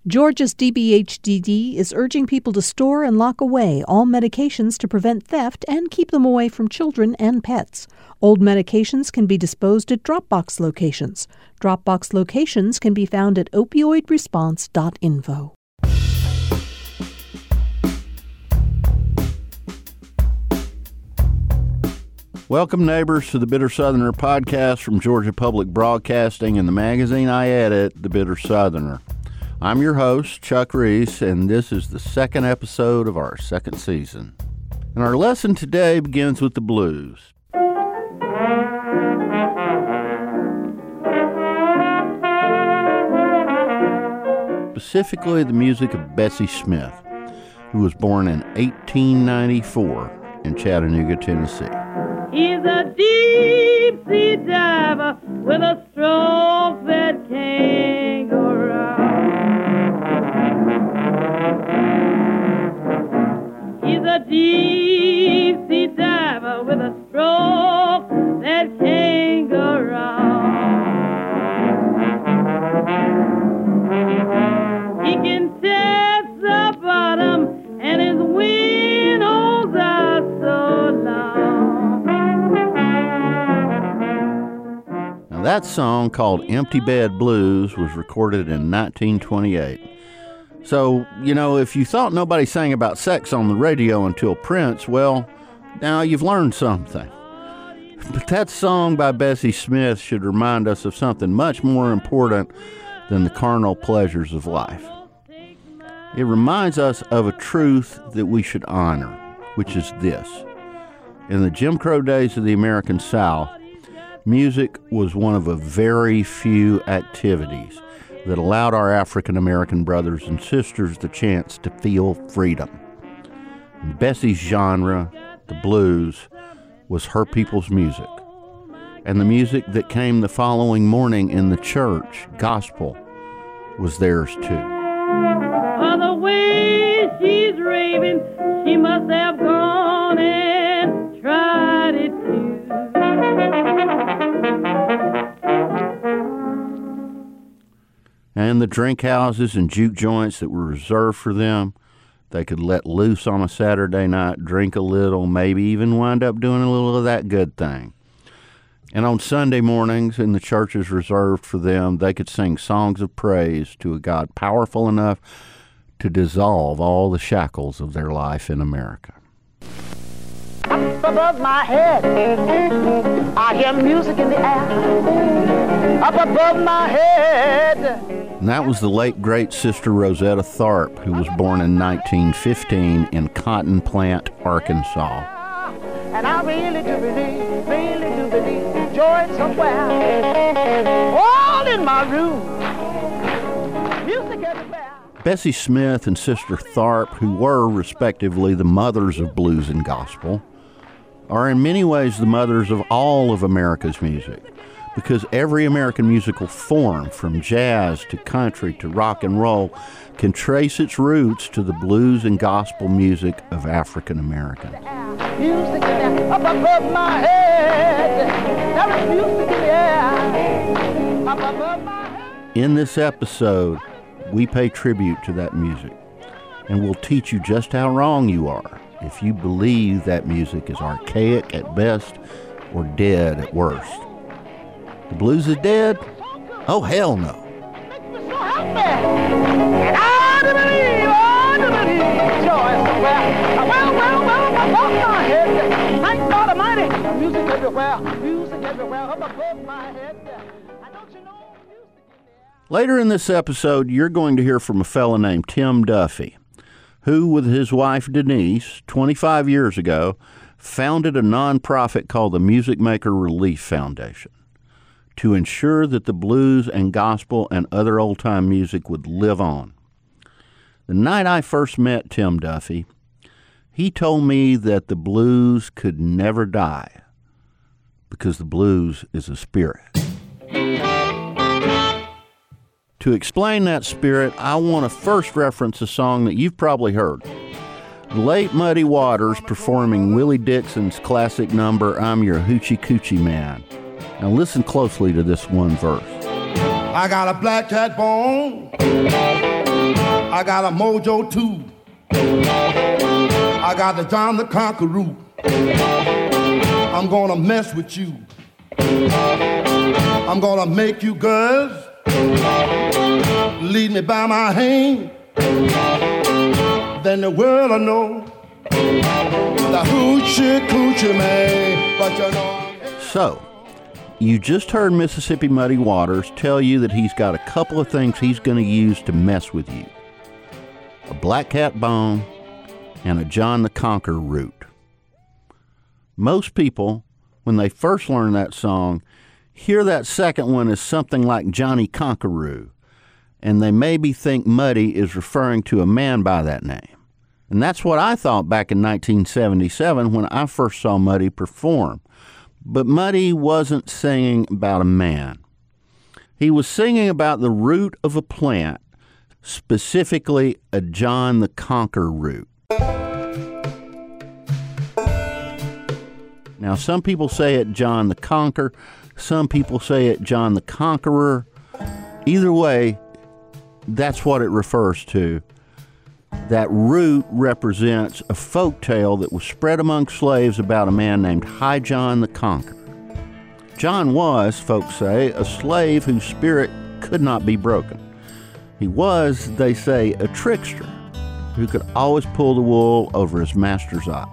Georgia's DBHDD is urging people to store and lock away all medications to prevent theft and keep them away from children and pets. Old medications can be disposed at Dropbox locations. Dropbox locations can be found at opioidresponse.info. Welcome, neighbors, to the Bitter Southerner podcast from Georgia Public Broadcasting and the magazine I edit, The Bitter Southerner. I'm your host, Chuck Reese, and this is the second episode of our second season. And our lesson today begins with the blues. Specifically the music of Bessie Smith, who was born in 1894 in Chattanooga, Tennessee. He's a deep-sea diver with a stroke-fed kangaroo. He's a deep-sea diver with a stroke-fed kangaroo. He can test the bottom and his windows are so long. Now that song, called Empty Bed Blues, was recorded in 1928. So, if you thought nobody sang about sex on the radio until Prince, well, now you've learned something. But that song by Bessie Smith should remind us of something much more important than the carnal pleasures of life. It reminds us of a truth that we should honor, which is this. In the Jim Crow days of the American South, music was one of a very few activities that allowed our African American brothers and sisters the chance to feel freedom. And Bessie's genre, the blues, was her people's music. And the music that came the following morning in the church, gospel, was theirs too. Oh, the way she's raving, she must have gone and tried it too. And the drink houses and juke joints that were reserved for them, they could let loose on a Saturday night, drink a little, maybe even wind up doing a little of that good thing. And on Sunday mornings, in the churches reserved for them, they could sing songs of praise to a God powerful enough to dissolve all the shackles of their life in America. Up above my head, I hear music in the air. Up above my head. And that was the late, great Sister Rosetta Tharpe, who was born in 1915 in Cotton Plant, Arkansas. And I really do believe joy somewhere. All in my room, music everywhere. Bessie Smith and Sister Tharpe, who were respectively the mothers of blues and gospel, are in many ways the mothers of all of America's music, because every American musical form, from jazz to country to rock and roll, can trace its roots to the blues and gospel music of African Americans. Music in the up above my head. There is music in the air. Up above my head. In this episode, we pay tribute to that music, and we'll teach you just how wrong you are if you believe that music is archaic at best or dead at worst. The blues is dead? Oh, hell no. Makes me so happy. And I do believe joy somewhere. Well, above my head. Thank God Almighty. Music everywhere, up above my head. And don't you know, music in the air. Later in this episode, you're going to hear from a fella named Tim Duffy, who, with his wife Denise, 25 years ago, founded a nonprofit called the Music Maker Relief Foundation to ensure that the blues and gospel and other old-time music would live on. The night I first met Tim Duffy, he told me that the blues could never die because the blues is a spirit. To explain that spirit, I want to first reference a song that you've probably heard. The late Muddy Waters performing Willie Dixon's classic number, I'm Your Hoochie Coochie Man. Now listen closely to this one verse. I got a black cat bone I got a mojo too. I got the John the Conqueror. I'm gonna mess with you. I'm gonna make you girls lead me by my hand. Then the world will know the hoochie coochie man. But you know. So, you just heard Mississippi Muddy Waters tell you that he's got a couple of things he's going to use to mess with you. A black cat bone and a John the Conqueror root. Most people, when they first learn that song, hear that second one as something like Johnny Conqueror, and they maybe think Muddy is referring to a man by that name. And that's what I thought back in 1977 when I first saw Muddy perform. But Muddy wasn't singing about a man. He was singing about the root of a plant, specifically a John the Conqueror root. Now, some people say it John the Conqueror, some people say it John the Conqueror. Either way, that's what it refers to. That root represents a folk tale that was spread among slaves about a man named High John the Conqueror. John was, folks say, a slave whose spirit could not be broken. He was, they say, a trickster who could always pull the wool over his master's eyes.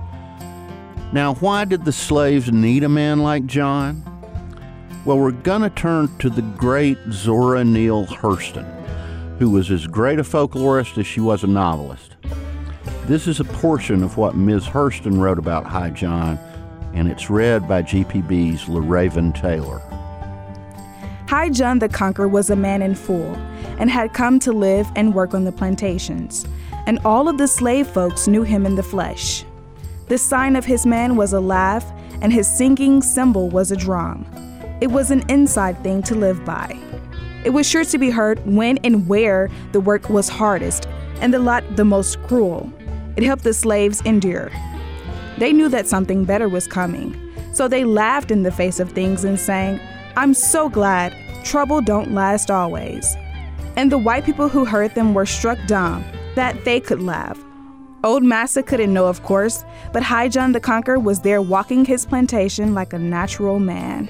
Now, why did the slaves need a man like John? Well, we're going to turn to the great Zora Neale Hurston, who was as great a folklorist as she was a novelist. This is a portion of what Ms. Hurston wrote about High John, and it's read by GPB's LaRaven Taylor. High John the Conqueror was a man in full, and had come to live and work on the plantations, and all of the slave folks knew him in the flesh. The sign of his man was a laugh, and his singing cymbal was a drum. It was an inside thing to live by. It was sure to be heard when and where the work was hardest, and the lot the most cruel. It helped the slaves endure. They knew that something better was coming, so they laughed in the face of things and sang, "I'm so glad trouble don't last always." And the white people who heard them were struck dumb that they could laugh. Old Massa couldn't know, of course, but High John the Conqueror was there walking his plantation like a natural man.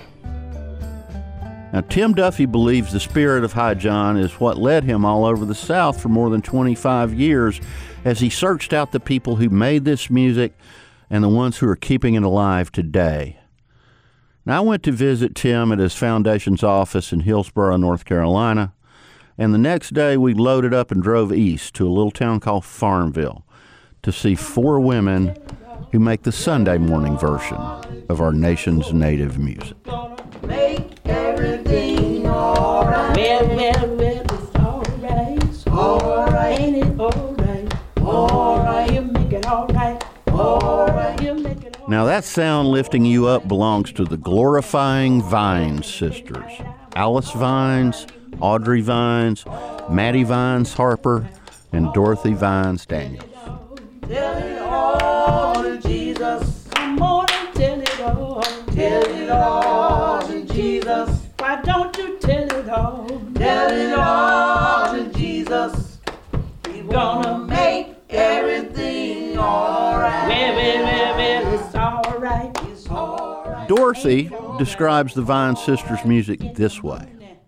Now, Tim Duffy believes the spirit of High John is what led him all over the South for more than 25 years as he searched out the people who made this music and the ones who are keeping it alive today. Now, I went to visit Tim at his foundation's office in Hillsborough, North Carolina, and the next day we loaded up and drove east to a little town called Farmville to see 4 women who make the Sunday morning version of our nation's native music. Make everything all right. Well, it's all right. It's all right. Ain't it all right? All right. You make it all right. All right. You make it all right. Now that sound lifting you up belongs to the glorifying Vines sisters. Alice Vines, Audrey Vines, Maddie Vines Harper, and Dorothy Vines Daniels. Tell it all to Jesus. Come on and tell it all. Tell it all to Jesus. Why don't you tell it all? Tell it all to Jesus. He's gonna make everything all right. Well, it's all right. It's all right. Dorothy describes the Vine Sisters' music this way.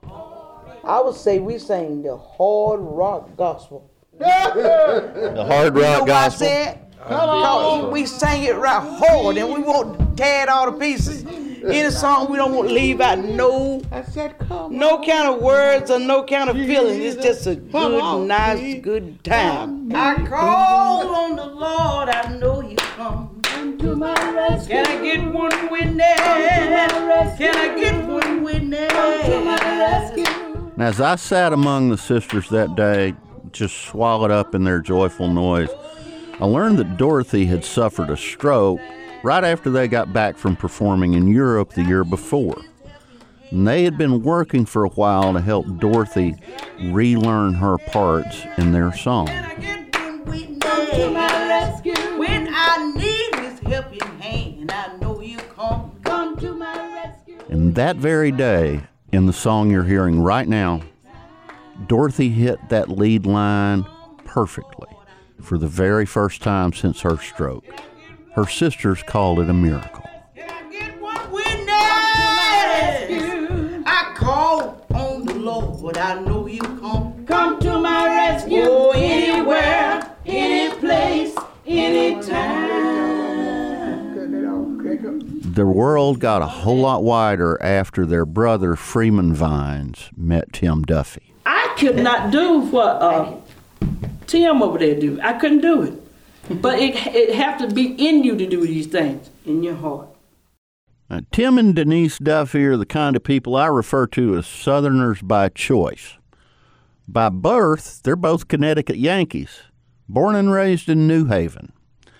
I would say we sing the hard rock gospel. The hard rock gospel. I said? Because we sing it right hard and we won't tear it all to pieces. Any song we don't want to leave out no kind of words or no kind of feeling. It's just a good, nice, good time. I called on the Lord, I know He'll come. Come to my rescue. Can I get one witness? Can I get one witness? Come to my rescue. Now, as I sat among the sisters that day, just swallowed up in their joyful noise, I learned that Dorothy had suffered a stroke right after they got back from performing in Europe the year before. And they had been working for a while to help Dorothy relearn her parts in their song. Can I get one witness? Come to my rescue. When I need His helping hand, I know You come. Come to my rescue. And that very day, in the song you're hearing right now, Dorothy hit that lead line perfectly for the very first time since her stroke. Her sisters called it a miracle. Can I get one witness? I called on the Lord, I know He'll come to my rescue. Oh, anywhere, any place, any time. The world got a whole lot wider after their brother Freeman Vines met Tim Duffy. I could not do what Tim over there do. I couldn't do it. But it have to be in you to do these things, in your heart. Tim and Denise Duffy are the kind of people I refer to as Southerners by choice. By birth, they're both Connecticut Yankees, born and raised in New Haven.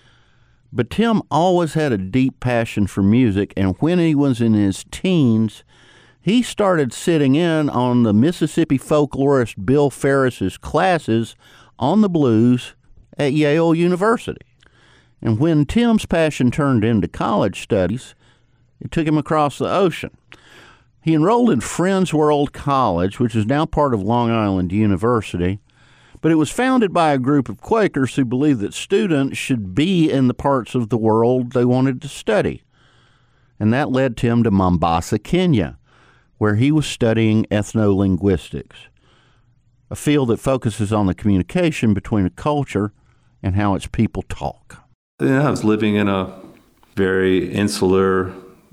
But Tim always had a deep passion for music, and when he was in his teens, he started sitting in on the Mississippi folklorist Bill Ferris's classes on the blues at Yale University. And when Tim's passion turned into college studies, it took him across the ocean. He enrolled in Friends World College, which is now part of Long Island University, but it was founded by a group of Quakers who believed that students should be in the parts of the world they wanted to study. And that led Tim to Mombasa, Kenya, where he was studying ethnolinguistics, a field that focuses on the communication between a culture and how its people talk. I was living in a very insular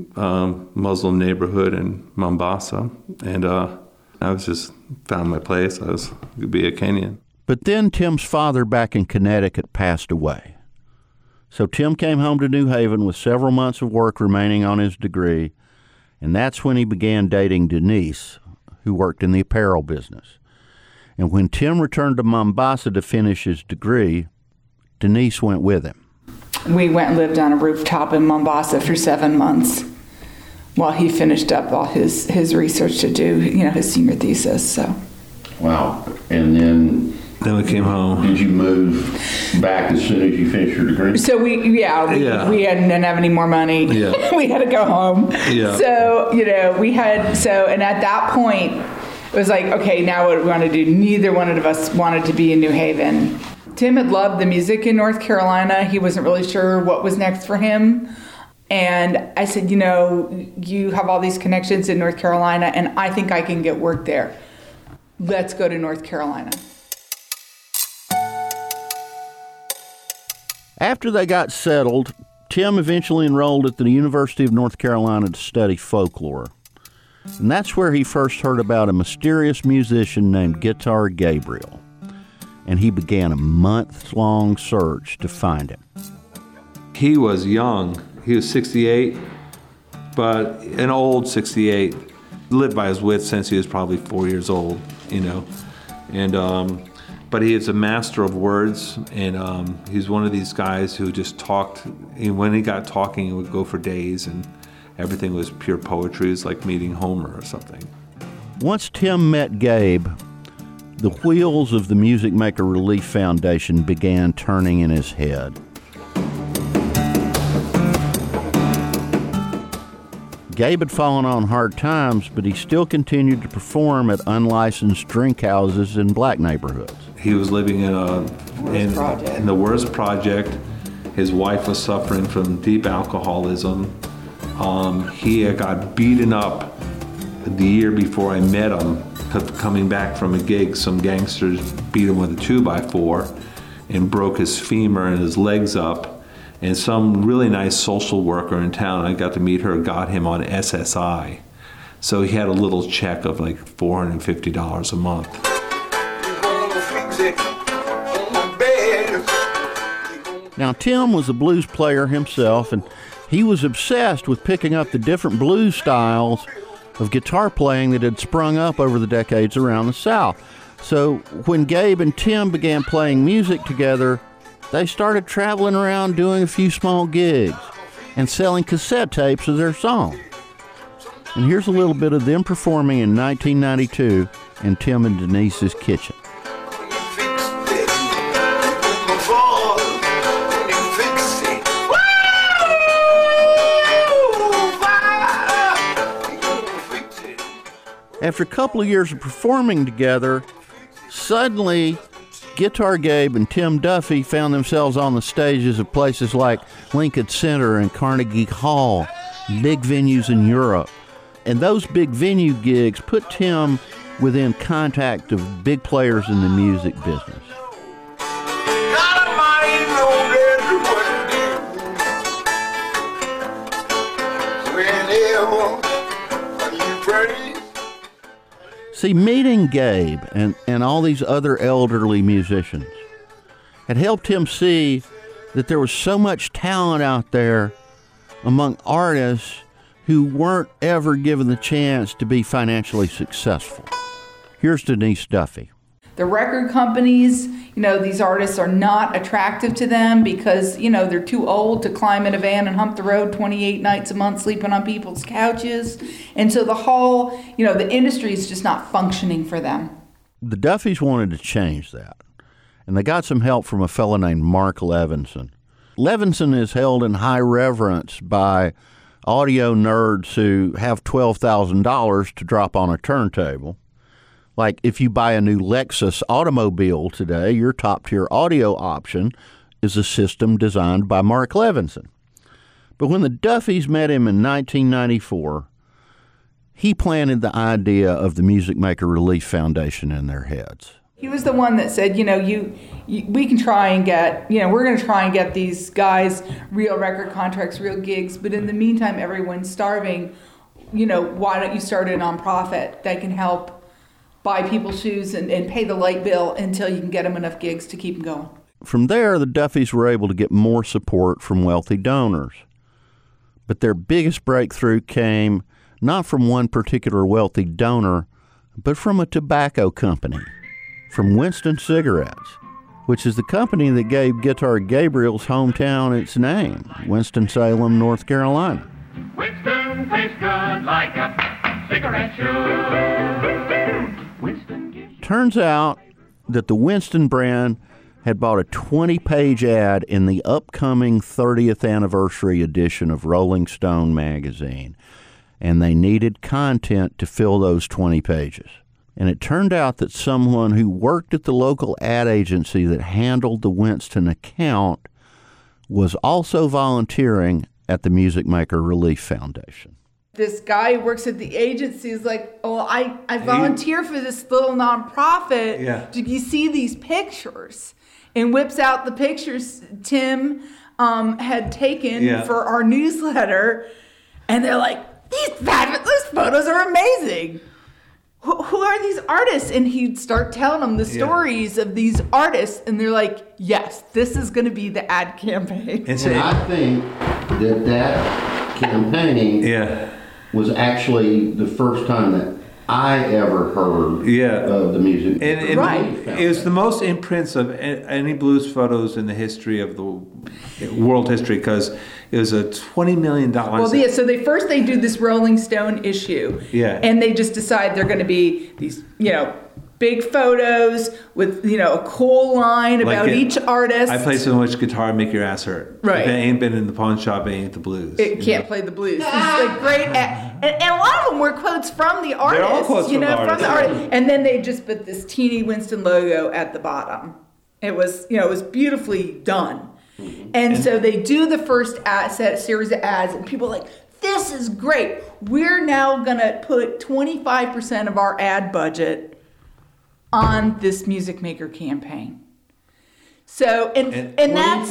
Muslim neighborhood in Mombasa, and I was just found my place. I was going to be a Kenyan. But then Tim's father back in Connecticut passed away. So Tim came home to New Haven with several months of work remaining on his degree, and that's when he began dating Denise, who worked in the apparel business. And when Tim returned to Mombasa to finish his degree, Denise went with him. We went and lived on a rooftop in Mombasa for 7 months while he finished up all his research to do, his senior thesis. So. Wow. And then we came home. Did you move back as soon as you finished your degree? So we didn't have any more money. Yeah. We had to go home. Yeah. So, and at that point, it was like, okay, now what do we want to do? Neither one of us wanted to be in New Haven. Tim had loved the music in North Carolina. He wasn't really sure what was next for him. And I said, you have all these connections in North Carolina, and I think I can get work there. Let's go to North Carolina. After they got settled, Tim eventually enrolled at the University of North Carolina to study folklore. And that's where he first heard about a mysterious musician named Guitar Gabriel. And he began a month-long search to find him. He was young. He was 68, but an old 68. Lived by his wits since he was probably 4 years old, And but he is a master of words, and he's one of these guys who just talked. And when he got talking, it would go for days, and everything was pure poetry. It was like meeting Homer or something. Once Tim met Gabe, the wheels of the Music Maker Relief Foundation began turning in his head. Gabe had fallen on hard times, but he still continued to perform at unlicensed drink houses in black neighborhoods. He was living in the worst project. His wife was suffering from deep alcoholism. He had got beaten up the year before I met him. Coming back from a gig, some gangsters beat him with a 2x4 and broke his femur and his legs up. And some really nice social worker in town, I got to meet her, got him on SSI. So he had a little check of like $450 a month. Now, Tim was a blues player himself, and he was obsessed with picking up the different blues styles of guitar playing that had sprung up over the decades around the South. So when Gabe and Tim began playing music together, they started traveling around doing a few small gigs and selling cassette tapes of their songs. And here's a little bit of them performing in 1992 in Tim and Denise's kitchen. After a couple of years of performing together, suddenly Guitar Gabe and Tim Duffy found themselves on the stages of places like Lincoln Center and Carnegie Hall, big venues in Europe. And those big venue gigs put Tim within contact of big players in the music business. See, meeting Gabe and all these other elderly musicians had helped him see that there was so much talent out there among artists who weren't ever given the chance to be financially successful. Here's Denise Duffy. The record companies, these artists are not attractive to them because, they're too old to climb in a van and hump the road 28 nights a month sleeping on people's couches. And so the whole, the industry is just not functioning for them. The Duffys wanted to change that. And they got some help from a fellow named Mark Levinson. Levinson is held in high reverence by audio nerds who have $12,000 to drop on a turntable. Like if you buy a new Lexus automobile today, your top-tier audio option is a system designed by Mark Levinson. But when the Duffys met him in 1994, he planted the idea of the Music Maker Relief Foundation in their heads. He was the one that said, we can try and get, we're going to try and get these guys real record contracts, real gigs, but in the meantime, everyone's starving. Why don't you start a nonprofit that can help buy people's shoes and pay the light bill until you can get them enough gigs to keep them going. From there, the Duffys were able to get more support from wealthy donors. But their biggest breakthrough came not from one particular wealthy donor, but from a tobacco company, from Winston Cigarettes, which is the company that gave Guitar Gabriel's hometown its name, Winston-Salem, North Carolina. Winston tastes good like a cigarette should. Turns out that the Winston brand had bought a 20-page ad in the upcoming 30th anniversary edition of Rolling Stone magazine, and they needed content to fill those 20 pages. And it turned out that someone who worked at the local ad agency that handled the Winston account was also volunteering at the Music Maker Relief Foundation. This guy who works at the agency is like, I volunteer for this little nonprofit. Yeah. Did you see these pictures? And whips out the pictures Tim had taken for our newsletter. And they're like, these photos are amazing. Who are these artists? And he'd start telling them the stories of these artists. And they're like, yes, this is going to be the ad campaign. And I think that campaign was actually the first time that I ever heard of the music. And it was the most imprints of any blues photos in the history of the world history, because it was a $20 million. Well, so they do this Rolling Stone issue. Yeah. And they just decide they're going to be these, big photos with, a cool line about each artist. I play so much guitar, make your ass hurt. Right. If it ain't been in the pawn shop, it ain't the blues. It can't play the blues. It's like great. And a lot of them were quotes from the artist. They're all quotes from the artist. And then they just put this teeny Winston logo at the bottom. It was, it was beautifully done. And so they do the first series of ads, and people are like, this is great. We're now going to put 25% of our ad budget on this Music Maker campaign. So, and that's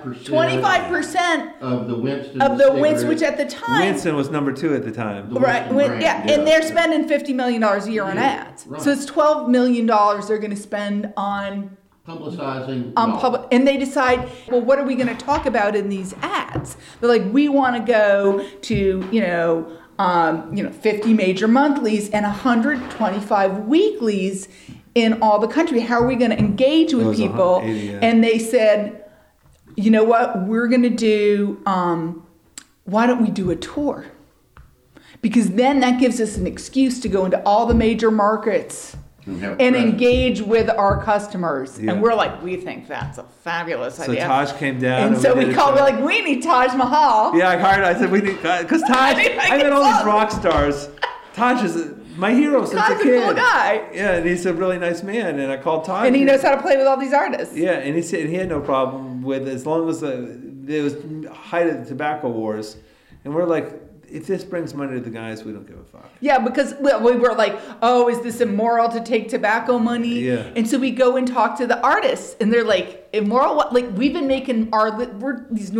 25% of the Winston. Which at the time. Winston was number 2 at the time. Right. And they're spending $50 million a year on ads. Right. So it's $12 million they're going to spend on publicizing. And they decide, well, what are we going to talk about in these ads? They're like, we want to go to, 50 major monthlies and 125 weeklies in all the country. How are we going to engage with people? And they said, you know what, we're going to do, why don't we do a tour? Because then that gives us an excuse to go into all the major markets and engage with our customers. Yeah. And we're like, we think that's a fabulous idea. So Taj came down. And so we're like, we need Taj Mahal. Yeah, I said we need, because Taj, I met all these rock stars. Taj is my hero since Todd's a kid. A cool guy. Yeah, and he's a really nice man. And I called Todd. And he knows how to play with all these artists. Yeah, and he said he had no problem with as long as there was height of the tobacco wars. And we're like, if this brings money to the guys, we don't give a fuck. Yeah, because we were like, oh, is this immoral to take tobacco money? Yeah. And so we go and talk to the artists, and they're like, immoral? What? Like, we've been making we're these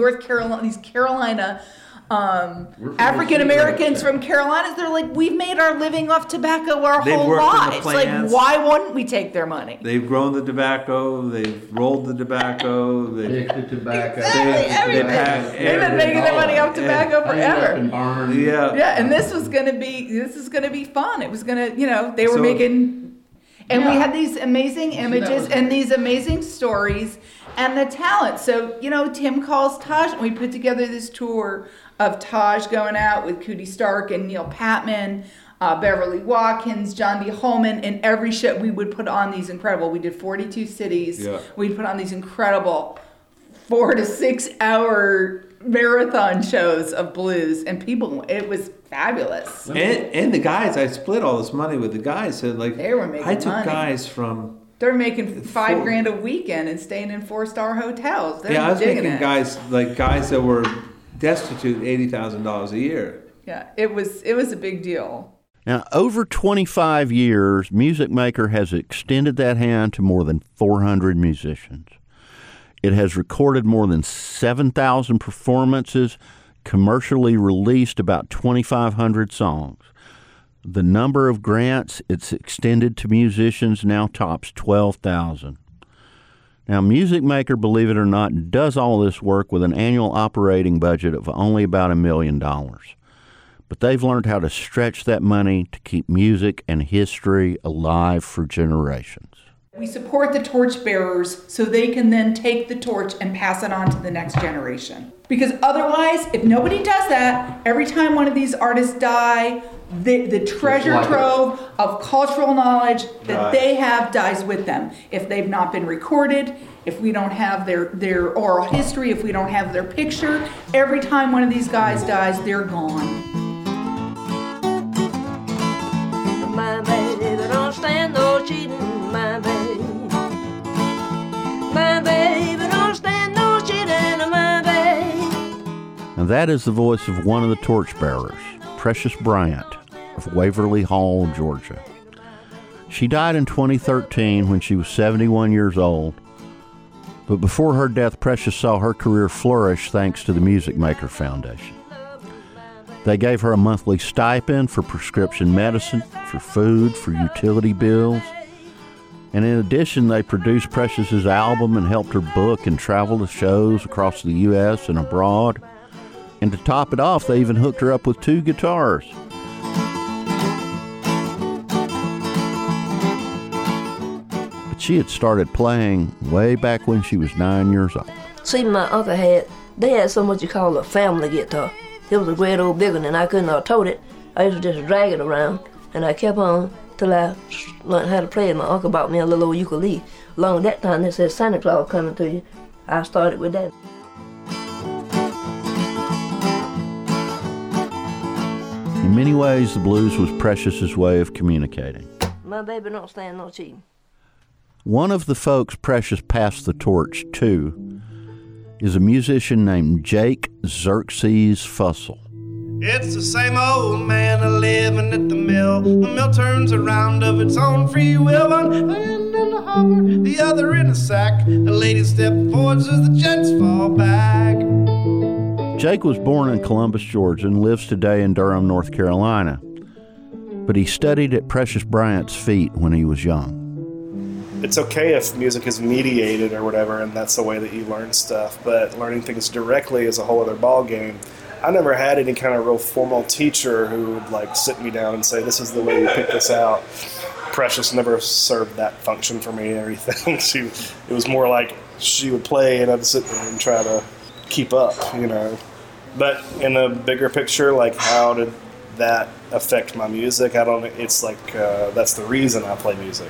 Carolina African Americans from Carolinas. They're like, we've made our living off tobacco our whole lives. Like, why wouldn't we take their money? They've grown the tobacco. They've rolled the tobacco. They've picked the tobacco. Exactly, everything. They've been making their money off tobacco forever. Yeah, and this is gonna be fun. It was gonna, they were making, and we had these amazing images and these amazing stories and the talent. So Tim calls Taj, and we put together this tour of Taj going out with Cootie Stark and Neil Patman, Beverly Watkins, John D. Holman. In every show, we would put on these incredible. We did 42 cities. Yeah. We'd put on these incredible 4 to 6 hour marathon shows of blues, and people. It was fabulous. And the guys, I split all this money with the guys. So they were making money. I took guys from. They're making $5,000 a weekend and staying in 4-star hotels. They're I was making it. guys that were destitute $80,000 a year. Yeah, it was a big deal. Now, over 25 years, Music Maker has extended that hand to more than 400 musicians. It has recorded more than 7,000 performances, commercially released about 2,500 songs. The number of grants it's extended to musicians now tops 12,000. Now, Music Maker, believe it or not, does all this work with an annual operating budget of only about $1 million. But they've learned how to stretch that money to keep music and history alive for generations. We support the torchbearers so they can then take the torch and pass it on to the next generation. Because otherwise, if nobody does that, every time one of these artists die, the treasure trove of cultural knowledge that they have dies with them. If they've not been recorded, if we don't have their oral history, if we don't have their picture, every time one of these guys dies, they're gone. My baby don't stand no cheating, my baby. My baby don't stand no cheating, my baby. And that is the voice of one of the torchbearers, Precious Bryant of Waverly Hall, Georgia. She died in 2013 when she was 71 years old. But before her death, Precious saw her career flourish thanks to the Music Maker Foundation. They gave her a monthly stipend for prescription medicine, for food, for utility bills. And in addition, they produced Precious's album and helped her book and travel to shows across the U.S. and abroad. And to top it off, they even hooked her up with 2 guitars. But she had started playing way back when she was 9 years old. See, my uncle they had something what you call a family guitar. It was a great old big one, and I couldn't have told it. I used to just drag it around, and I kept on till I learned how to play it. My uncle bought me a little old ukulele. Along that time, they said Santa Claus coming to you. I started with that. In many ways, the blues was Precious's way of communicating. My baby don't stand no cheating. One of the folks Precious passed the torch to is a musician named Jake Xerxes Fussell. It's the same old man a-living at the mill. The mill turns around of its own free will. One hand in the hopper, the other in a sack. The ladies step forwards as the gents fall back. Jake was born in Columbus, Georgia, and lives today in Durham, North Carolina. But he studied at Precious Bryant's feet when he was young. It's okay if music is mediated or whatever, and that's the way that you learn stuff, but learning things directly is a whole other ballgame. I never had any kind of real formal teacher who would sit me down and say, this is the way you pick this out. Precious never served that function for me or anything. It was more like she would play and I'd sit there and try to keep up, But in the bigger picture, how did that affect my music? It's that's the reason I play music.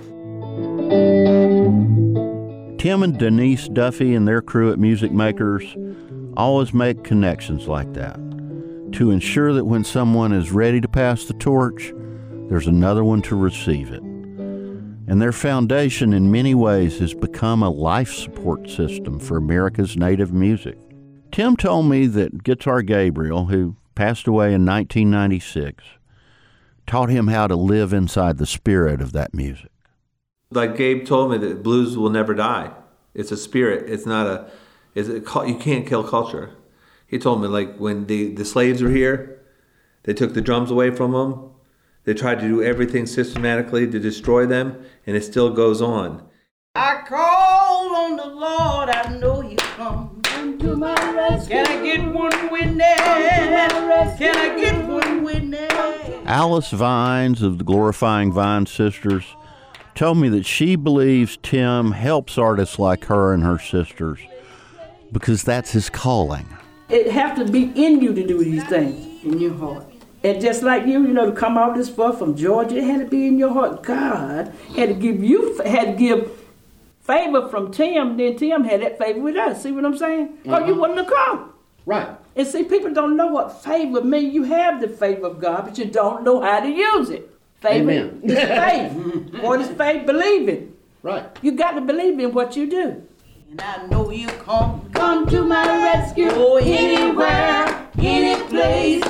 Tim and Denise Duffy and their crew at Music Makers always make connections like that to ensure that when someone is ready to pass the torch, there's another one to receive it. And their foundation in many ways has become a life support system for America's native music. Tim told me that Guitar Gabriel, who passed away in 1996, taught him how to live inside the spirit of that music. Like Gabe told me that blues will never die. It's a spirit. It's not you can't kill culture. He told me, like, when the slaves were here, they took the drums away from them. They tried to do everything systematically to destroy them, and it still goes on. I call on the Lord, I know He'll come to my rescue. Can I get one witness? Can I get one witness? Alice Vines of the Glorifying Vine Sisters told me that she believes Tim helps artists like her and her sisters because that's his calling. It has to be in you to do these things, in your heart. And just like you to come out this far from Georgia, it had to be in your heart. God had to give favor from Tim, then Tim had that favor with us. See what I'm saying? Or you wouldn't have come. Right. And see, people don't know what favor means. You have the favor of God, but you don't know how to use it. Favor Amen. is faith. What is faith? Believing. Right. You got to believe in what you do. And I know you come to my rescue. Oh, anywhere, any place,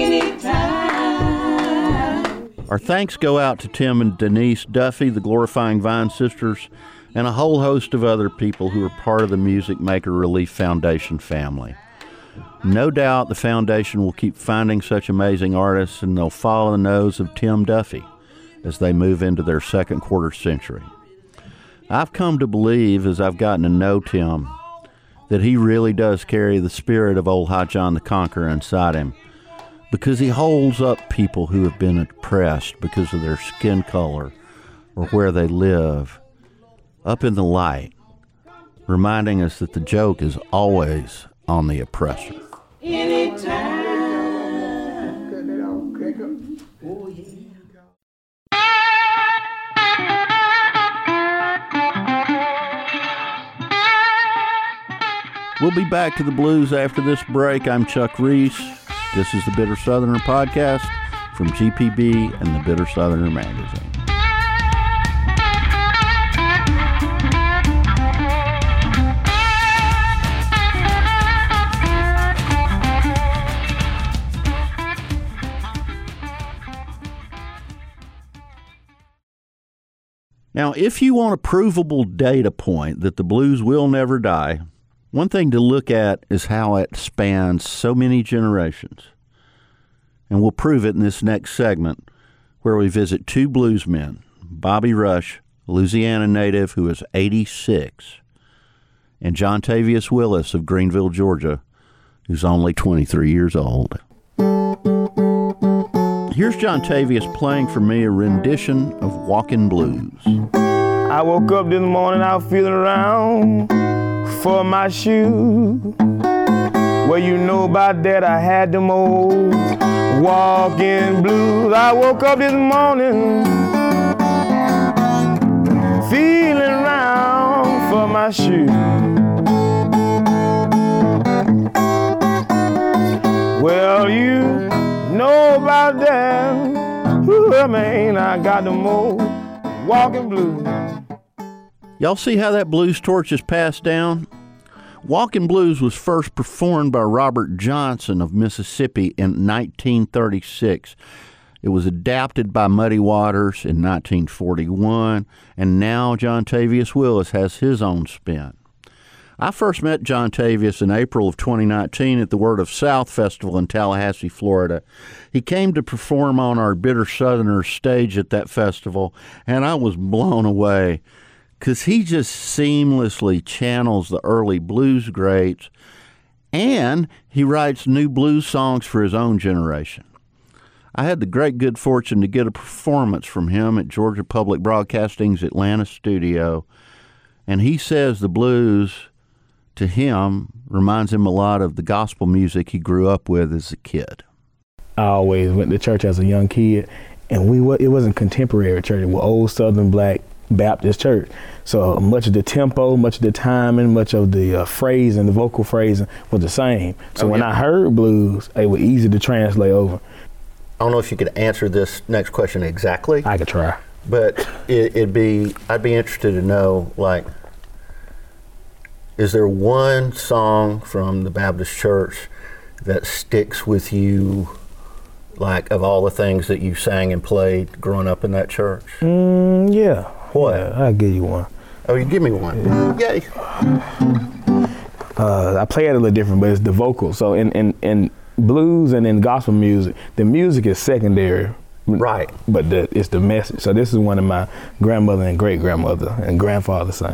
anytime. Our thanks go out to Tim and Denise Duffy, the Glorifying Vine Sisters, and a whole host of other people who are part of the Music Maker Relief Foundation family. No doubt the foundation will keep finding such amazing artists, and they'll follow the nose of Tim Duffy as they move into their second quarter century. I've come to believe, as I've gotten to know Tim, that he really does carry the spirit of old High John the Conqueror inside him, because he holds up people who have been oppressed because of their skin color or where they live, up in the light, reminding us that the joke is always on the oppressor. Anytime. Oh, yeah. We'll be back to the blues after this break. I'm Chuck Reese. This is the Bitter Southerner podcast from GPB and the Bitter Southerner magazine. Now, if you want a provable data point that the blues will never die, one thing to look at is how it spans so many generations. And we'll prove it in this next segment, where we visit two bluesmen, Bobby Rush, a Louisiana native who is 86, and John Tavius Willis of Greenville, Georgia, who's only 23 years old. Here's John Tavius playing for me a rendition of Walkin' Blues. I woke up this morning, I was feeling around for my shoe. Well, you know about that, I had them old walking blues. I woke up this morning feeling around for my shoe. Well, you know about that. Ooh, man, I got them old walking blues. Y'all see how that blues torch is passed down? Walkin' Blues was first performed by Robert Johnson of Mississippi in 1936. It was adapted by Muddy Waters in 1941, and now John Tavius Willis has his own spin. I first met John Tavius in April of 2019 at the Word of South Festival in Tallahassee, Florida. He came to perform on our Bitter Southerner stage at that festival, and I was blown away because he just seamlessly channels the early blues greats, and he writes new blues songs for his own generation. I had the great good fortune to get a performance from him at Georgia Public Broadcasting's Atlanta studio, and he says the blues, to him, reminds him a lot of the gospel music he grew up with as a kid. I always went to church as a young kid, and it wasn't contemporary church. It was old Southern Black Baptist church. So much of the tempo, much of the timing, much of the phrase and the vocal phrasing was the same. So when I heard blues, it was easy to translate over. don't know if you could answer this next question exactly. I could try. But I'd be interested to know, like, is there one song from the Baptist Church that sticks with you, like, of all the things that you sang and played growing up in that church? Yeah. What? Yeah, I'll give you one. Oh, you give me one. Yeah. Yay. I play it a little different, but it's the vocals. So in blues and in gospel music, the music is secondary. Right. But it's the message. So this is one of my grandmother and great-grandmother and grandfather sang.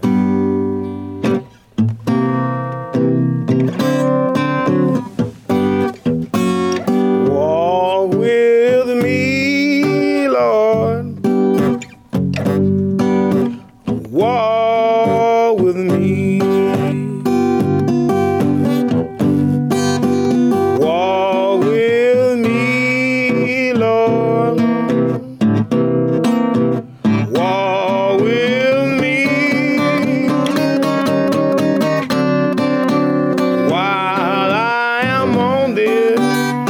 Walk with me, Lord. Walk with me. Walk with me, Lord. Walk with me. While I am on this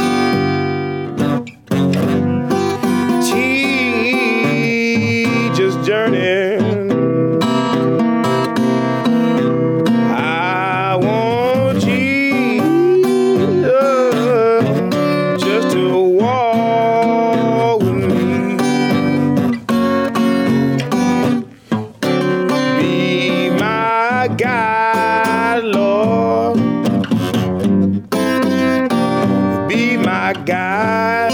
teacher's journey, I want Jesus just to walk with me. Be my guide, Lord. Be my guide.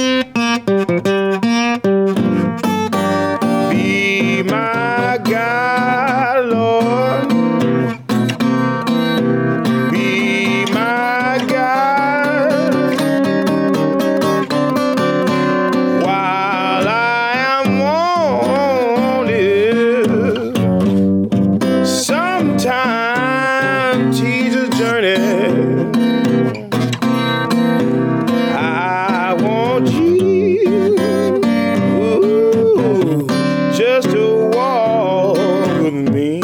Be my guide, Lord. Be my guide. While I am on this sometime Jesus journey, I want you just to walk with me.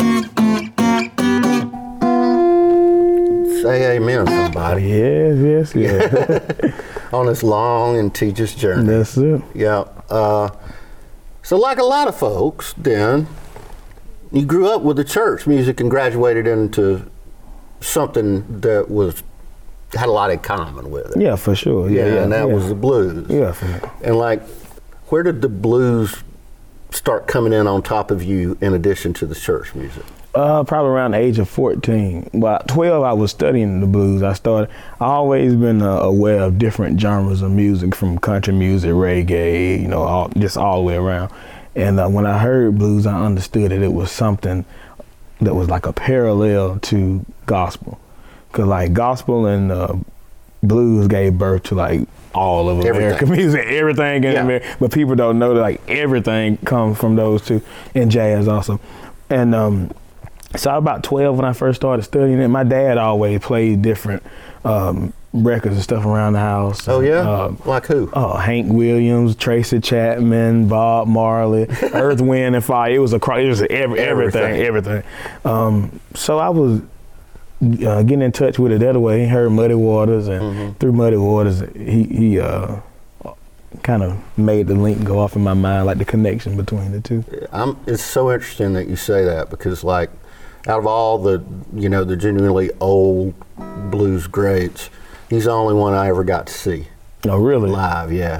Say amen, somebody. Yes. On this long and tedious journey. That's it. Yeah. So like a lot of folks, then, you grew up with the church music and graduated into something that had a lot in common with it. Yeah, for sure. Yeah, and that was the blues. Yeah, for sure. And like, where did the blues start coming in on top of you in addition to the church music? Probably around the age of 14. Well, 12, I was studying the blues. I always been aware of different genres of music, from country music, reggae, just all the way around. And when I heard blues, I understood that it was something that was like a parallel to gospel. Because like gospel and blues gave birth to like all of American music, everything in America. But people don't know that like everything comes from those two, and jazz also. And so I was about 12 when I first started studying it. My dad always played different records and stuff around the house. Oh yeah? Like who? Hank Williams, Tracy Chapman, Bob Marley, Earth, Wind and Fire. It was everything. So I was getting in touch with it that way. He heard Muddy Waters, and through Muddy Waters, he kind of made the link go off in my mind, like the connection between the two. It's so interesting that you say that, because like, out of all the genuinely old blues greats, he's the only one I ever got to see. Oh, really? Live, yeah.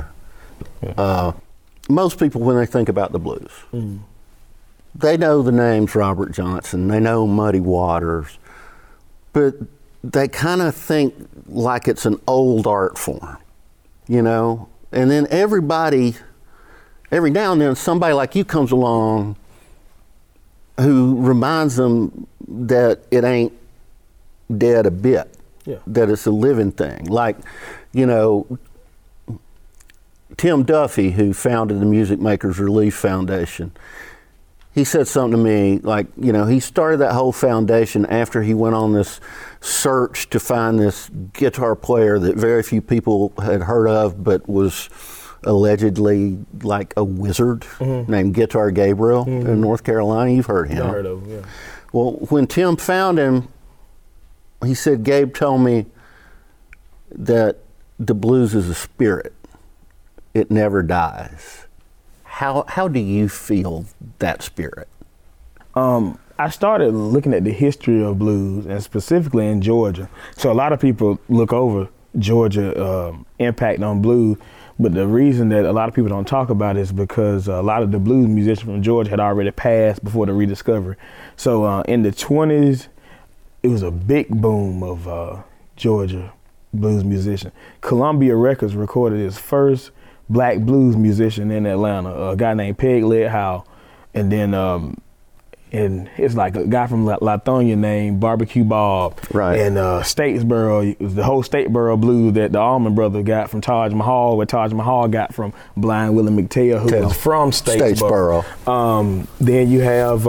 Most people, when they think about the blues, they know the names Robert Johnson, they know Muddy Waters, but they kind of think like it's an old art form, And then every now and then, somebody like you comes along who reminds them that it ain't dead a bit, that it's a living thing. Like, Tim Duffy, who founded the Music Makers Relief Foundation, he said something to me, like, he started that whole foundation after he went on this search to find this guitar player that very few people had heard of, but was allegedly like a wizard, named Guitar Gabriel in North Carolina. You've heard him. I heard of him, yeah. Well, when Tim found him, he said, Gabe told me that the blues is a spirit. it never dies. How do you feel that spirit? I started looking at the history of blues, and specifically in Georgia. So a lot of people look over Georgia impact on blues, but the reason that a lot of people don't talk about it is because a lot of the blues musicians from Georgia had already passed before the rediscovery. So in the 20s, it was a big boom of Georgia blues musician. Columbia Records recorded its first black blues musician in Atlanta, a guy named Peg Leg Howe, and then and it's like a guy from Lithonia named Barbecue Bob. Right. And Statesboro, the whole Statesboro blues that the Allman Brothers got from Taj Mahal, what Taj Mahal got from Blind Willie McTell, who was from Statesboro. Then you have,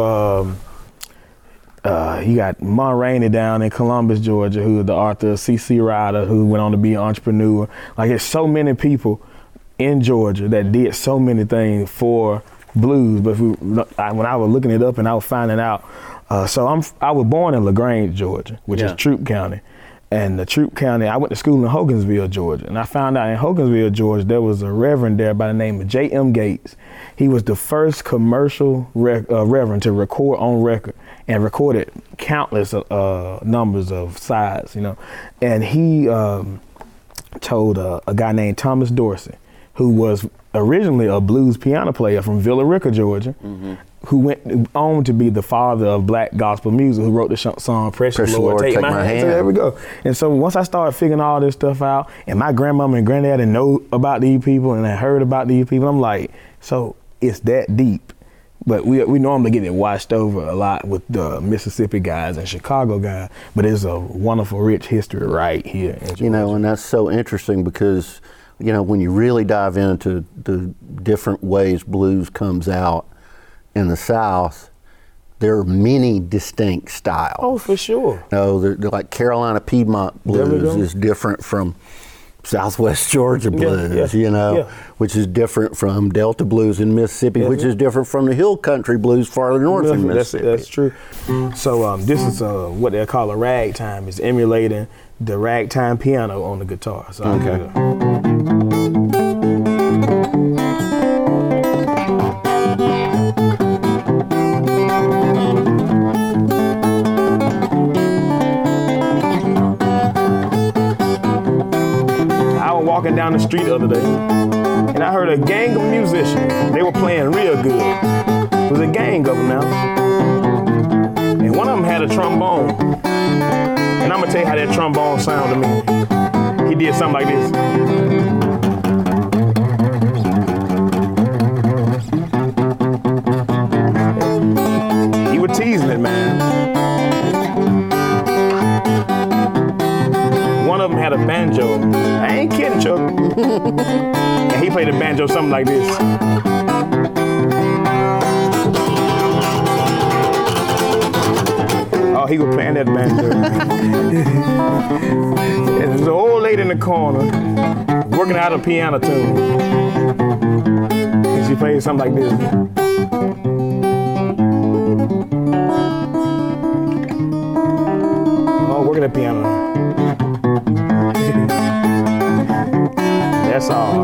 you got Ma Rainey down in Columbus, Georgia, who is the author of C.C. Ryder, who went on to be an entrepreneur. Like, there's so many people in Georgia that did so many things for blues, but when I was looking it up and I was finding out, I was born in LaGrange, Georgia, which is Troup County, and the Troup County, I went to school in Hogansville, Georgia, and I found out in Hogansville, Georgia, there was a reverend there by the name of J.M. Gates. He was the first commercial reverend to record on record, and recorded countless numbers of sides, and he told a guy named Thomas Dorsey, who was originally a blues piano player from Villa Rica, Georgia, who went on to be the father of black gospel music, who wrote the song Precious Lord, Take My Hand. So there we go. And so once I started figuring all this stuff out, and my grandmama and granddad didn't know about these people, and I heard about these people, I'm like, so it's that deep. But we normally get it washed over a lot with the Mississippi guys and Chicago guys, but it's a wonderful, rich history right here in Georgia. And that's so interesting because when you really dive into the different ways blues comes out in the South, there are many distinct styles. Oh, for sure. They're like Carolina Piedmont blues is different from Southwest Georgia blues, which is different from Delta blues in Mississippi, which is different from the Hill Country blues farther north in Mississippi. That's true. So this is what they call a ragtime. It's emulating the ragtime piano on the guitar. So walking down the street the other day, and I heard a gang of musicians. They were playing real good. It was a gang of them now. And one of them had a trombone. And I'm gonna tell you how that trombone sounded to me. He did something like this. He was teasing it, man. One of them had a banjo. I ain't kidding, Chuck. And he played the banjo something like this. Oh, he was playing that banjo. And there's an old lady in the corner working out a piano tune. And she played something like this. Oh, working the piano. That's all.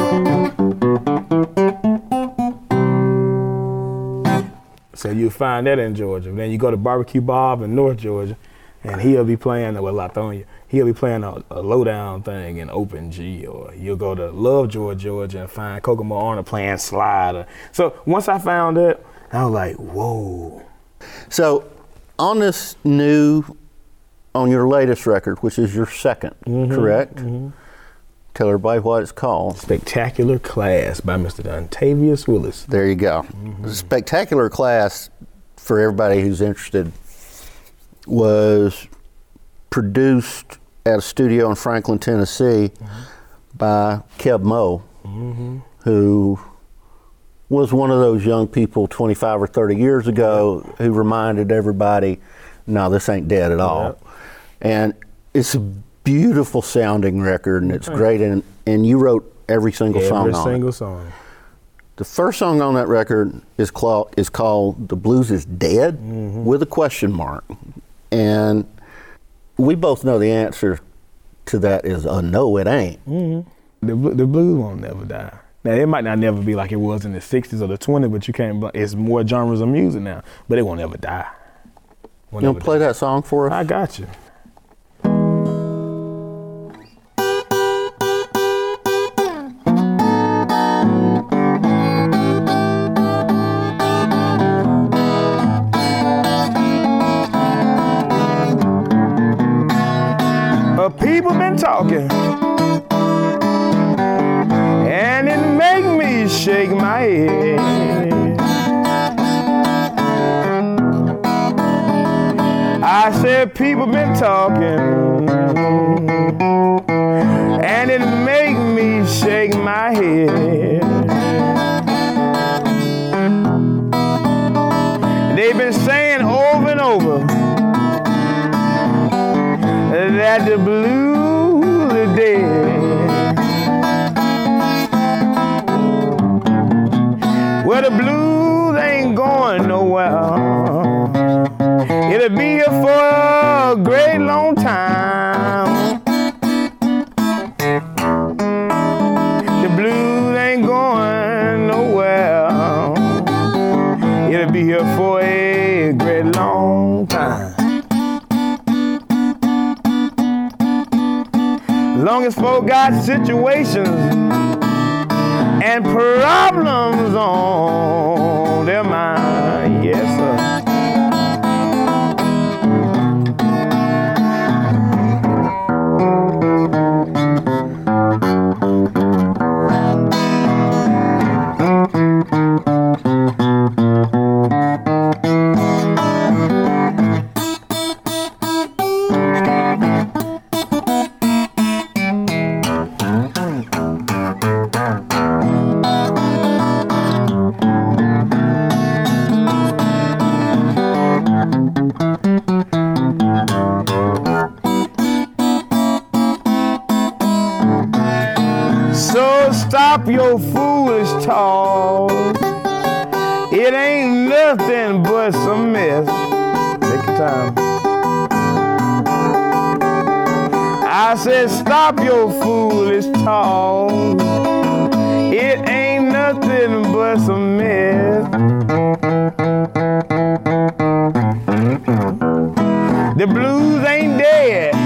So you find that in Georgia. Then you go to Barbecue Bob in North Georgia, and he'll be playing with Lithonia. He'll be playing a low-down thing in open G, or you'll go to Lovejoy, Georgia, and find Kokomo Arnold playing slide. So once I found that, I was like, whoa. So on this on your latest record, which is your second, correct? Tell everybody what it's called. Spectacular Class by Mr. Dontavius Willis. There you go. Spectacular Class, for everybody who's interested, was produced at a studio in Franklin, Tennessee by Keb Mo, who was one of those young people 25 or 30 years ago who reminded everybody, no, this ain't dead at all. And it's a beautiful sounding record, and it's great, and you wrote every single song on it. Every single song. The first song on that record is called The Blues Is Dead, with a question mark. And we both know the answer to that is no, it ain't. The blues won't never die. Now, it might not never be like it was in the 60s or the 20s, but you can't, it's more genres of music now, but it won't ever die. You want to play that song for us? I got you. People been talking, and it make me shake my head. I said people been talking, and it make me shake my head. They've been saying over and over that the blues are dead. Well, the blues ain't going nowhere. It'll be here for a great long time. The blues ain't going nowhere. It'll be here for a great long time. Long as folk got situations and problems on their mind, yes sir. Stop your foolish talk. It ain't nothing but some mess. Take your time. I said stop your foolish talk. It ain't nothing but some mess. The blues ain't dead.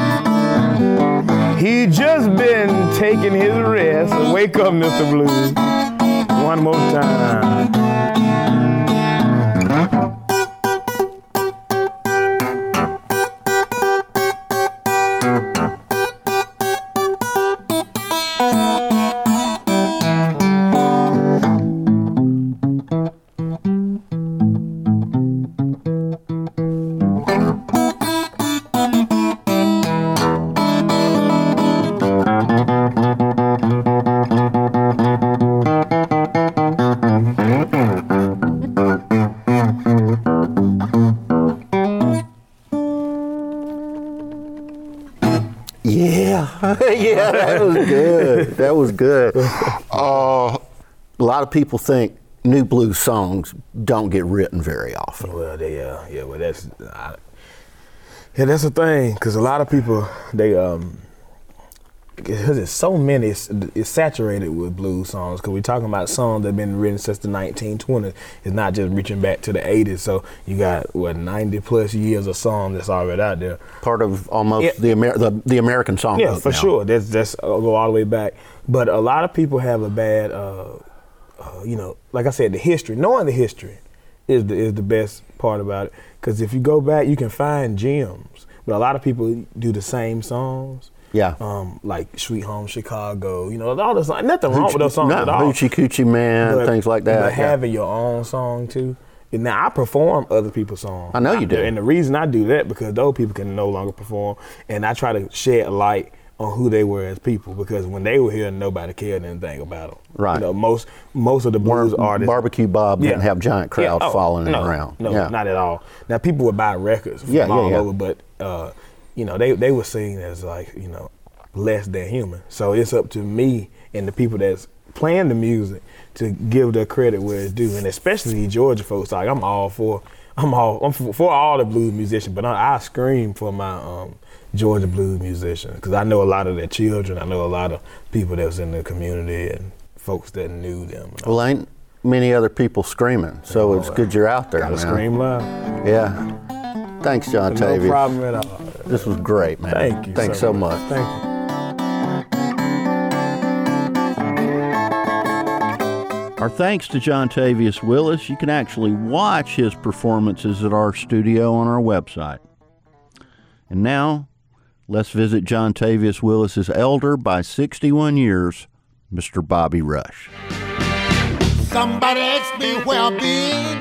He just been taking his rest. Wake up, Mr. Blues. One more time. Yeah, that was good. That was good. A lot of people think new blues songs don't get written very often. Well, well, that's the thing, because a lot of people, because there's so many, it's saturated with blues songs, because we're talking about songs that have been written since the 1920s. It's not just reaching back to the 80s, so you got, 90 plus years of songs that's already out there. Part of almost the American songbook. Yeah, for sure. That's go all the way back. But a lot of people have a bad, like I said, the history. Knowing the history is the best part about it, because if you go back, you can find gems. But a lot of people do the same songs. Yeah. Like Sweet Home Chicago, all those, nothing wrong with those songs at all. Hoochie Coochie Man, things like that. But having your own song too. And now I perform other people's songs. I know you do. And the reason I do that, because those people can no longer perform, and I try to shed light on who they were as people, because when they were here, nobody cared anything about them. Right. Most of the blues artists. Barbecue Bob didn't have giant crowds following him around. No, not at all. Now people would buy records from all over, but they were seen as less than human. So it's up to me and the people that's playing the music to give their credit where it's due, and especially the Georgia folks. Like I'm for all the blues musicians, but I scream for my Georgia blues musicians, because I know a lot of their children. I know a lot of people that was in the community and folks that knew them. Well, ain't many other people screaming, so it's good you're out there, Gotta man. scream loud. Yeah. Thanks, John Tavius. No problem at all. This was great, man. Thank you. Thanks so much. Thank you. Our thanks to John Tavius Willis. You can actually watch his performances at our studio on our website. And now, let's visit John Tavius Willis's elder by 61 years, Mr. Bobby Rush. Somebody asked me where I've been.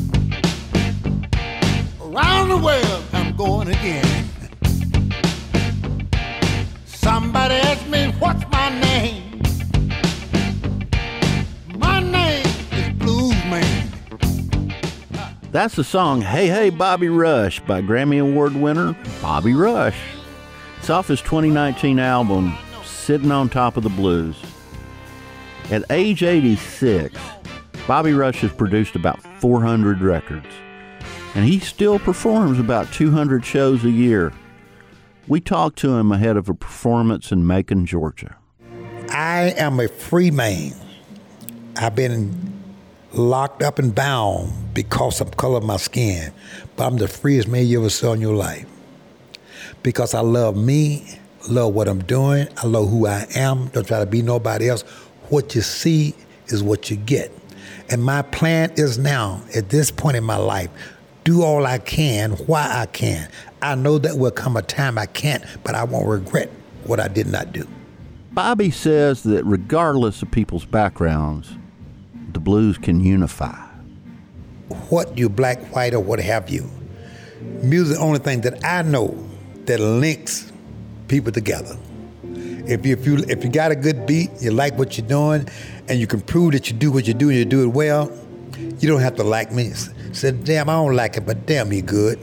Around the world I'm going again. Somebody asked me what's my name. My name is Blues Man. That's the song Hey Hey Bobby Rush by Grammy Award winner Bobby Rush. It's off his 2019 album, Sitting on Top of the Blues. At age 86, Bobby Rush has produced about 400 records, and he still performs about 200 shows a year. We talked to him ahead of a performance in Macon, Georgia. I am a free man. I've been locked up and bound because of the color of my skin, but I'm the freest man you ever saw in your life. Because I love me, love what I'm doing, I love who I am, don't try to be nobody else. What you see is what you get. And my plan is now, at this point in my life, do all I can while I can. I know that will come a time I can't, but I won't regret what I did not do. Bobby says that regardless of people's backgrounds, the blues can unify. What you black, white, or what have you, music is the only thing that I know that links people together. If you got a good beat, you like what you're doing, and you can prove that you do what you do and you do it well, you don't have to like me. Say, damn, I don't like it, but damn, you good.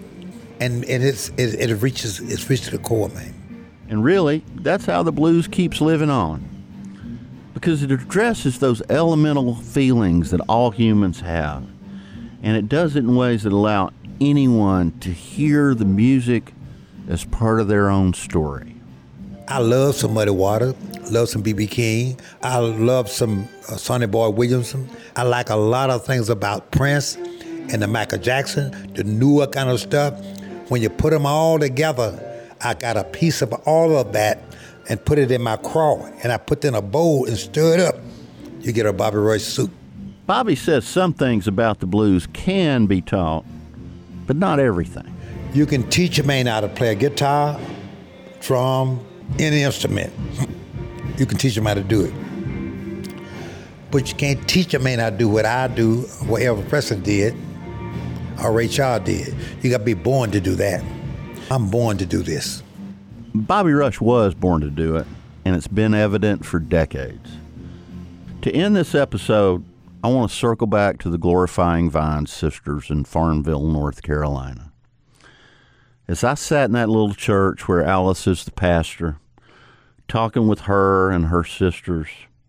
And it reaches to the core, man. And really, that's how the blues keeps living on. Because it addresses those elemental feelings that all humans have. And it does it in ways that allow anyone to hear the music as part of their own story. I love some Muddy Waters, love some B.B. King, I love some Sonny Boy Williamson. I like a lot of things about Prince and the Michael Jackson, the newer kind of stuff. When you put them all together, I got a piece of all of that and put it in my craw, and I put it in a bowl and stir it up. You get a Bobby Rush soup. Bobby says some things about the blues can be taught, but not everything. You can teach a man how to play a guitar, drum, any instrument. You can teach him how to do it. But you can't teach a man how to do what I do, what Elvis Presley did, or Ray Charles did. You got to be born to do that. I'm born to do this. Bobby Rush was born to do it, and it's been evident for decades. To end this episode, I want to circle back to the Glorifying Vine Sisters in Farmville, North Carolina. As I sat in that little church where Alice is the pastor, talking with her and her sisters,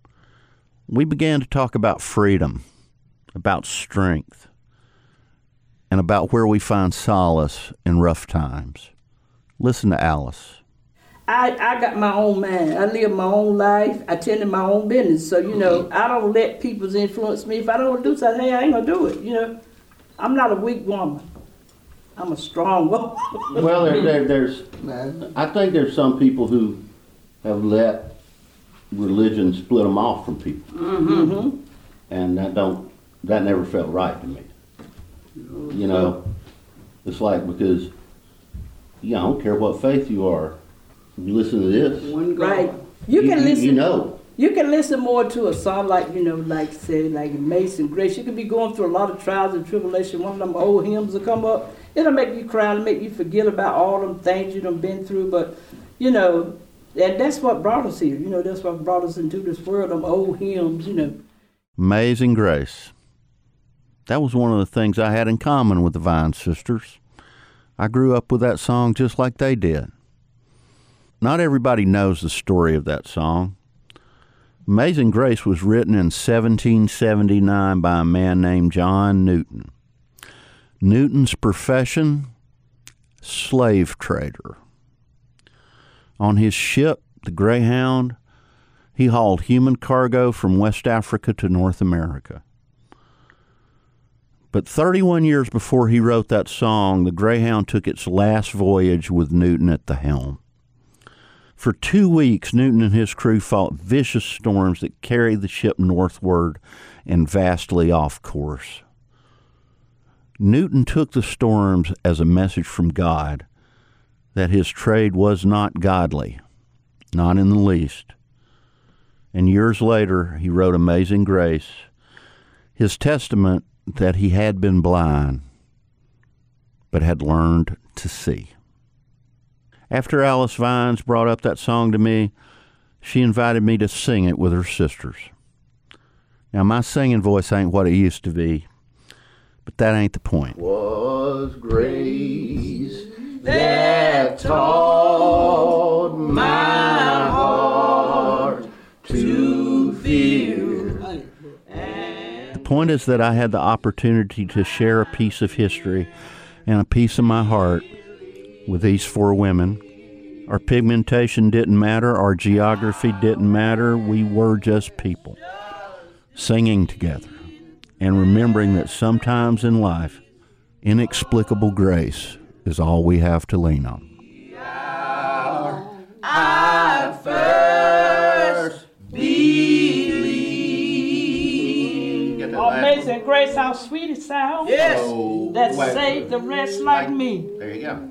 we began to talk about freedom, about strength, and about where we find solace in rough times. Listen to Alice. I got my own mind. I live my own life. I tend to my own business. So, I don't let people's influence me. If I don't want to do something, hey, I ain't going to do it, I'm not a weak woman. I'm a strong woman. Well, I think there's some people who have let religion split them off from people. Mm-hmm. And that never felt right to me. It's like, because, I don't care what faith you are. You listen to this. Right. You can listen. You can listen more to a song like Amazing Grace. You could be going through a lot of trials and tribulation. One of them old hymns will come up. It'll make you cry. It'll make you forget about all them things you've been through. But, and that's what brought us here. That's what brought us into this world, them old hymns, Amazing Grace. That was one of the things I had in common with the Vine Sisters. I grew up with that song just like they did. Not everybody knows the story of that song. Amazing Grace was written in 1779 by a man named John Newton. Newton's profession, slave trader. On his ship, the Greyhound, He hauled human cargo from West Africa to North America. But 31 years before he wrote that song, the Greyhound took its last voyage with Newton at the helm. For 2 weeks, Newton and his crew fought vicious storms that carried the ship northward and vastly off course. Newton took the storms as a message from God that his trade was not godly, not in the least. And years later, he wrote Amazing Grace, his testament that he had been blind, but had learned to see. After Alice Vines brought up that song to me, she invited me to sing it with her sisters. Now, my singing voice ain't what it used to be, but that ain't the point. Was grace that taught my heart to fear. The point is that I had the opportunity to share a piece of history and a piece of my heart with these 4 women. Our pigmentation didn't matter. Our geography didn't matter. We were just people singing together and remembering that sometimes in life, inexplicable grace is all we have to lean on. I first believed. Amazing grace, how sweet it sounds. Yes. That saved the rest like me. There you go.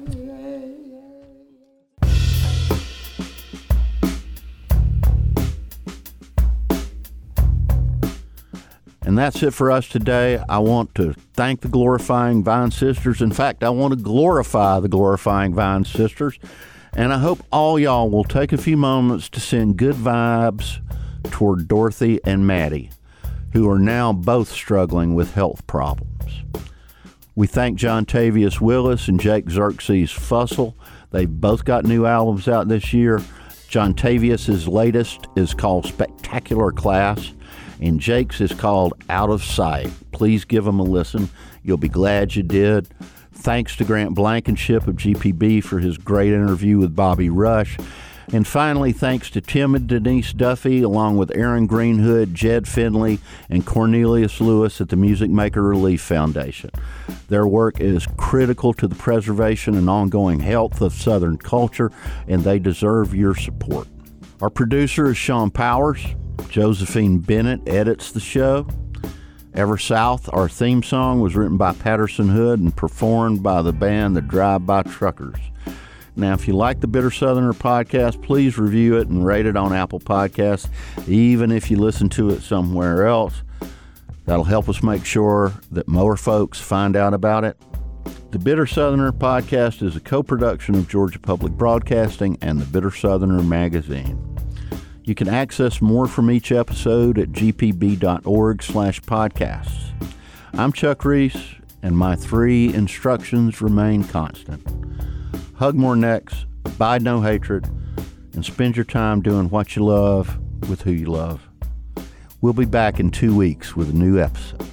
And that's it for us today. I want to thank the Glorifying Vine Sisters. In fact, I want to glorify the Glorifying Vine Sisters. And I hope all y'all will take a few moments to send good vibes toward Dorothy and Maddie, who are now both struggling with health problems. We thank John Tavius Willis and Jake Xerxes Fussell. They've both got new albums out this year. John Tavius' latest is called Spectacular Class, and Jake's is called Out of Sight. Please give them a listen. You'll be glad you did. Thanks to Grant Blankenship of GPB for his great interview with Bobby Rush. And finally, thanks to Tim and Denise Duffy, along with Aaron Greenhood, Jed Finley, and Cornelius Lewis at the Music Maker Relief Foundation. Their work is critical to the preservation and ongoing health of Southern culture, and they deserve your support. Our producer is Sean Powers. Josephine Bennett edits the show. Ever South, our theme song, was written by Patterson Hood and performed by the band the Drive-By Truckers. Now, if you like the Bitter Southerner podcast, please review it and rate it on Apple Podcasts, even if you listen to it somewhere else. That'll help us make sure that more folks find out about it. The Bitter Southerner podcast is a co-production of Georgia Public Broadcasting and the Bitter Southerner magazine. You can access more from each episode at gpb.org/podcasts. I'm Chuck Reese, and my 3 instructions remain constant. Hug more necks, abide no hatred, and spend your time doing what you love with who you love. We'll be back in 2 weeks with a new episode.